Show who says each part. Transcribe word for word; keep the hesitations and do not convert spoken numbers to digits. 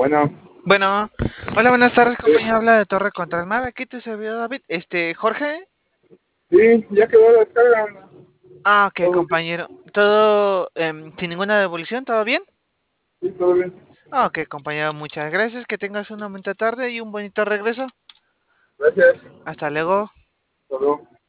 Speaker 1: Bueno,
Speaker 2: Bueno, hola, buenas tardes,
Speaker 1: sí,
Speaker 2: compañero. Habla de Torre contra el Mar. Aquí tu servidor David. Este, Jorge.
Speaker 1: sí, ya quedó la descarga.
Speaker 2: Ah, ok,
Speaker 1: Todo bien,
Speaker 2: compañero. ¿Todo em, sin ninguna devolución? ¿Todo bien?
Speaker 1: sí, todo bien.
Speaker 2: Ah, ok, compañero, muchas gracias. Que tengas una bonita tarde y un bonito regreso.
Speaker 1: Gracias.
Speaker 2: Hasta luego.
Speaker 1: Hasta luego.